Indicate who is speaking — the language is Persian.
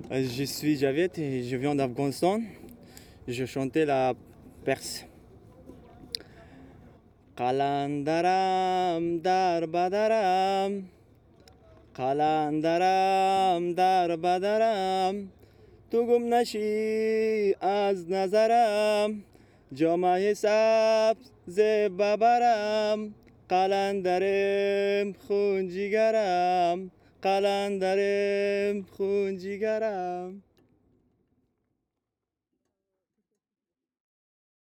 Speaker 1: Je suis Javed et je viens d'Afghanistan. Je chantais la Perse. قلندرم در بدرم قلندرم در بدرم تو گم نشی از نظرم جامعه سبز ببرم قلندرم خون جگرم قلندرم خون جگرم